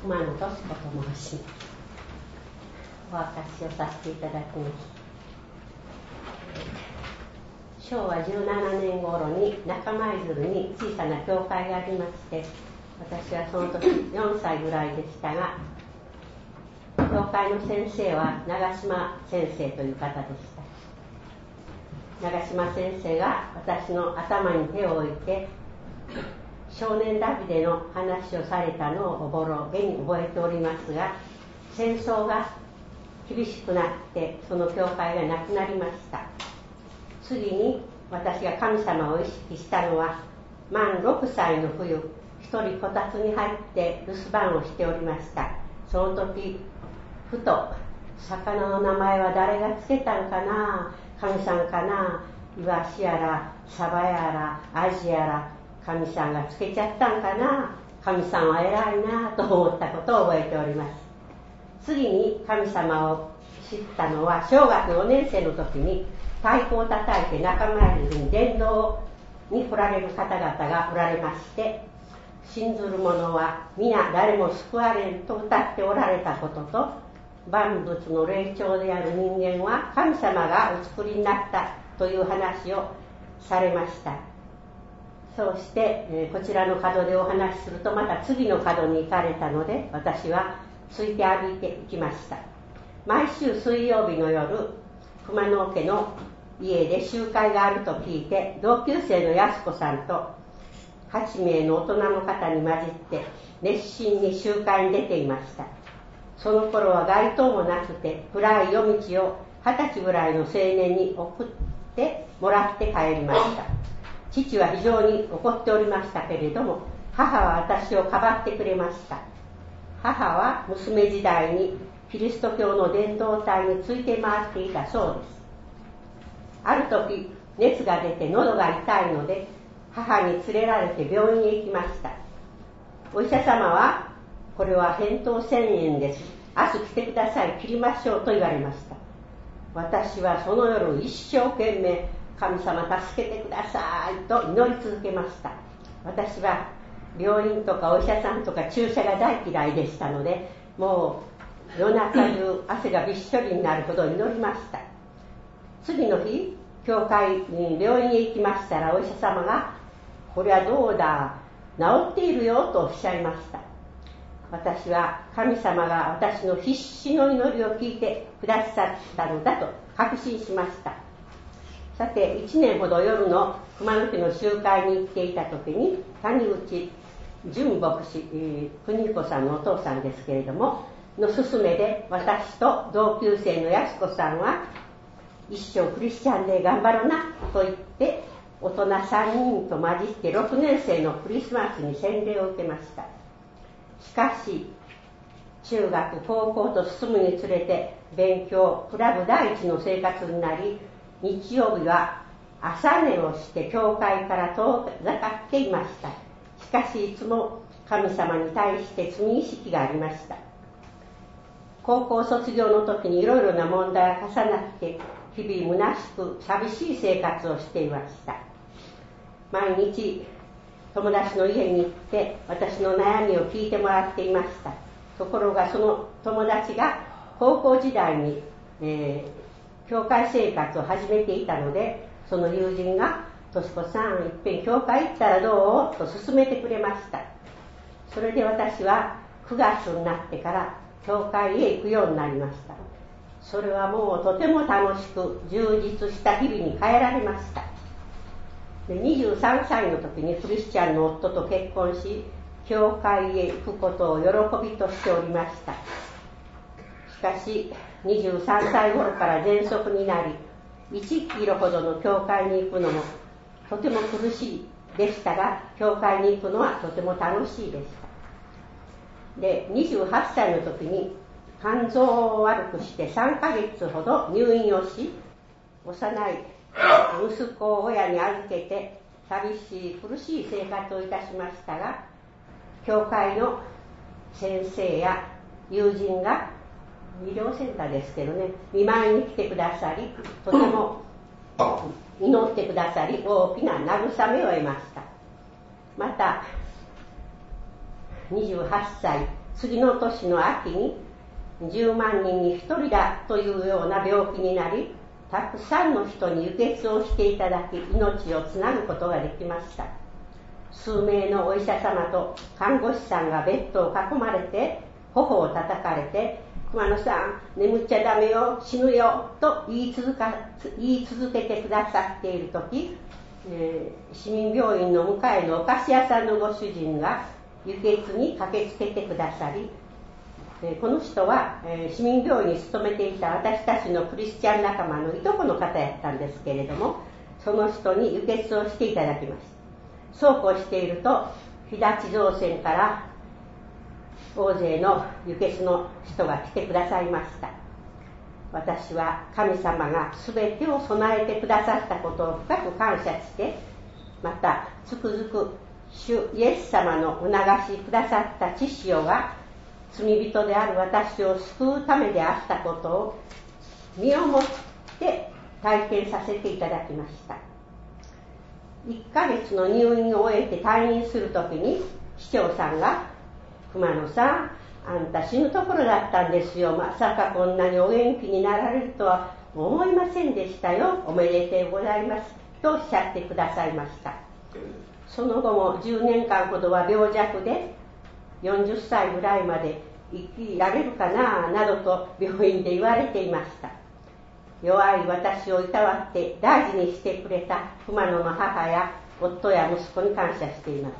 熊野俊子と申します。お明かしをさせていただきます。昭和17年頃に中舞鶴に小さな教会がありまして、私はその時4歳ぐらいでしたが、教会の先生は長島先生という方でした。長島先生が私の頭に手を置いて少年ダビデの話をされたのをおぼろげに覚えておりますが、戦争が厳しくなってその教会がなくなりました。次に私が神様を意識したのは満6歳の冬、一人こたつに入って留守番をしておりました。その時ふと魚の名前は誰がつけたんかな、神さんかな、イワシやらサバやらアジやら神さんがつけちゃったんかな、神さんは偉いなと思ったことを覚えております。次に神様を知ったのは小学4年生の時に太鼓を叩いて中村に伝道に来られる方々がおられまして、信ずる者は皆誰も救われんと歌っておられたことと、万物の霊長である人間は神様がお作りになったという話をされました。そうして、こちらの角でお話しするとまた次の角に行かれたので、私はついて歩いていきました。毎週水曜日の夜、熊野家の家で集会があると聞いて、同級生の安子さんと8名の大人の方に混じって熱心に集会に出ていました。その頃は街灯もなくて暗い夜道を20歳ぐらいの青年に送ってもらって帰りました。父は非常に怒っておりましたけれども、母は私をかばってくれました。母は娘時代にキリスト教の伝道隊について回っていたそうです。ある時熱が出て喉が痛いので母に連れられて病院へ行きました。お医者様は、これは扁桃腺炎です、明日来てください、切りましょうと言われました。私はその夜一生懸命神様助けてくださいと祈り続けました。私は病院とかお医者さんとか注射が大嫌いでしたので、もう夜中中汗がびっしょりになるほど祈りました。次の日教会に病院へ行きましたら、お医者様が、これはどうだ、治っているよとおっしゃいました。私は神様が私の必死の祈りを聞いてくださったのだと確信しました。さて1年ほど夜の熊野家の集会に行っていた時に、谷口純牧師、邦彦さんのお父さんですけれどもの勧めで、私と同級生の安子さんは一生クリスチャンで頑張ろうなと言って大人3人と混じって6年生のクリスマスに洗礼を受けました。しかし中学高校と進むにつれて勉強クラブ第一の生活になり、日曜日は朝寝をして教会から遠ざかっていました。しかしいつも神様に対して罪意識がありました。高校卒業の時にいろいろな問題が重なって日々虚しく寂しい生活をしていました。毎日友達の家に行って私の悩みを聞いてもらっていました。ところがその友達が高校時代に、教会生活を始めていたので、その友人が、としこさんいっぺん教会行ったらどうと勧めてくれました。それで私は9月になってから教会へ行くようになりました。それはもうとても楽しく充実した日々に変えられました。で23歳の時にクリスチャンの夫と結婚し、教会へ行くことを喜びとしておりました。しかし23歳頃から喘息になり、1キロほどの教会に行くのもとても苦しいでしたが、教会に行くのはとても楽しいでした。で28歳の時に肝臓を悪くして3ヶ月ほど入院をし、幼い息子を親に預けて寂しい苦しい生活をいたしましたが、教会の先生や友人が、医療センターですけどね、見舞いに来てくださり、とても祈ってくださり、大きな慰めを得ました。また28歳次の年の秋に10万人に1人だというような病気になり、たくさんの人に輸血をしていただき、命をつなぐことができました。数名のお医者様と看護師さんがベッドを囲まれて頬を叩かれて、熊野さん眠っちゃダメよ、死ぬよと言い続けてくださっているとき、市民病院の向かいのお菓子屋さんのご主人が輸血に駆けつけてくださり、この人は市民病院に勤めていた私たちのクリスチャン仲間のいとこの方やったんですけれども、その人に輸血をしていただきました。そうこうしていると、日立造船から大勢の輸血の人が来てくださいました。私は神様が全てを備えてくださったことを深く感謝して、またつくづく主イエス様の促しくださった血潮が罪人である私を救うためであったことを身をもって体験させていただきました。1ヶ月の入院を終えて退院するときに、市長さんが、熊野さん、あんた死ぬところだったんですよ。まさかこんなにお元気になられるとは思いませんでしたよ。おめでとうございます。とおっしゃってくださいました。その後も10年間ほどは病弱で、40歳ぐらいまで生きられるかななどと病院で言われていました。弱い私をいたわって大事にしてくれた熊野の母や夫や息子に感謝しています。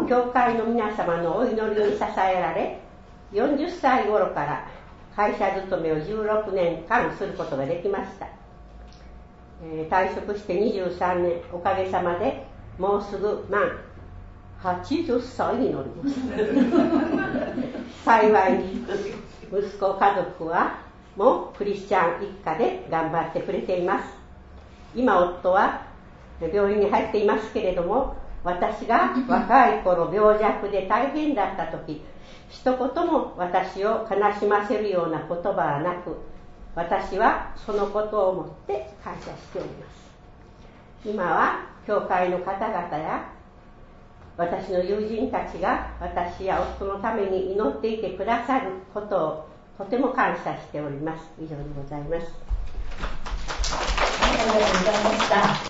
教会の皆様のお祈りに支えられ、40歳頃から会社勤めを16年間することができました。退職して23年、おかげさまでもうすぐ満80歳になります。幸いに息子家族はもうクリスチャン一家で頑張ってくれています。今夫は病院に入っていますけれども、私が若い頃病弱で大変だった時、一言も私を悲しませるような言葉はなく、私はそのことを思って感謝しております。今は教会の方々や私の友人たちが私や夫のために祈っていてくださることをとても感謝しております。以上でございます。 ありがとうございました。